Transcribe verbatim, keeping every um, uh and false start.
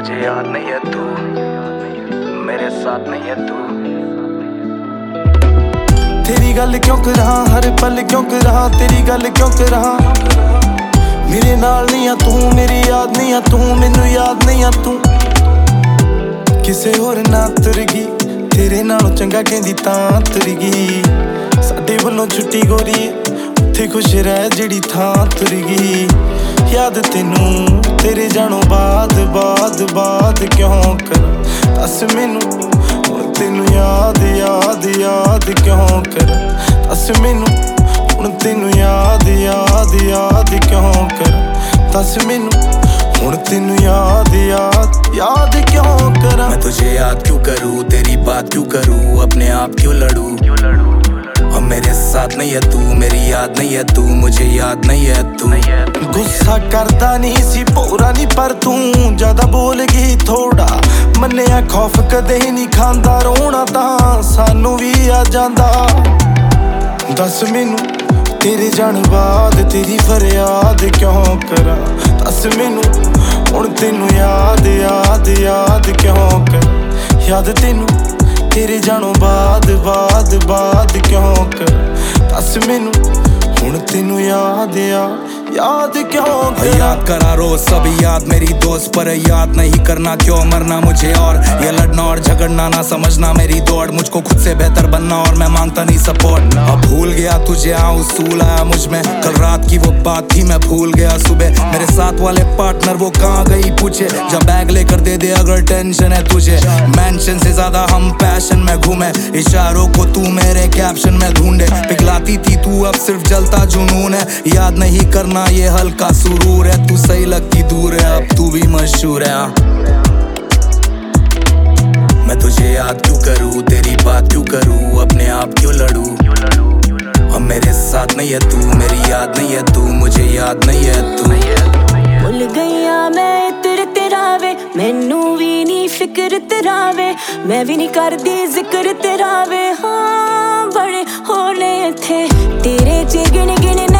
मुझे याद नहीं है तू, मेरे साथ नहीं है तू। तेरी गल क्यों करा हर पल क्यों करा, तेरी गल क्यों करा। मेरे नाल नहीं आ तू, मेरी याद नहीं आ तू, मैनू याद नहीं आ तू। किसे होर ना तुर गई, तेरे नालों चंगा कहंदी तां तुर गई। साडे वल्लों छुट्टी गोरी, उत्थे खुश रह जेड़ी थां तुर गई। याद तेनू तेरे जाणों बाद बाद बाद क्यों करा, दस मैनू हुण तेनू याद याद याद क्यों करा। दस मैनू हुण तेनू याद याद याद क्यों करा। दस मैनू हुण तेनू याद याद याद क्यों करा। मैं तुझे याद क्यों करूँ, तेरी बात क्यों करूँ, अपने आप क्यों लड़ूं। और मेरे साथ नहीं है तू, मेरी याद नहीं है तू, मुझे याद नहीं है तू। गुस्सा करदा नहीं सी पूरा नहीं, पर तू ज्यादा बोल गई थोड़ा। मन्निया खौफ कदे नहीं खांदा, रोना तां सानू भी आ जांदा। दस मैनू तेरे जाण बाद तेरी फरियाद क्यों करा। दस मैनू हुण तेनू याद याद याद क्यों करा। याद तेनू तेरे जाणों बाद बाद बाद क्यों करा। दस मैनू हुण तेनू याद याद याद क्यों करा। याद करा रोज सब याद मेरी दोस्त, पर याद नहीं करना क्यों मरना मुझे। और ये लड़ना और झगड़ना ना समझना मेरी दौड़, मुझको खुद से बेहतर बनना और मैं मांगता नहीं सपोर्ट। अब भूल गया तुझे हाँ उसूल आया मुझ में, कल रात की वो बात थी मैं भूल गया सुबह। मेरे साथ वाले पार्टनर वो कहाँ गई पूछे, जब बैग लेकर दे दे अगर टेंशन है तुझे। मेंशन से ज्यादा हम पैशन में घूमे, इशारों को तू मेरे कैप्शन में ढूंढे। पिघलाती थी तू अब सिर्फ जलता जुनून है, याद नहीं करना ये हल्का सुरूर है। तू सही लगती दूर है, अब तू भी मशहूर है। मैं तुझे याद क्यों करूँ, तेरी बात क्यों करूँ, अपने आप क्यों लड़ूं। और मेरे साथ नहीं है तू, मेरी याद नहीं है तू, मुझे याद नहीं है तू। भुल गईया मैं इतर तेरा वे, मैनू भी नहीं फिक्र तेरा वे। मैं भी नहीं करदी जिक्र तेरा वे। हाँ बड़े होने थे तेरे च गिन गिन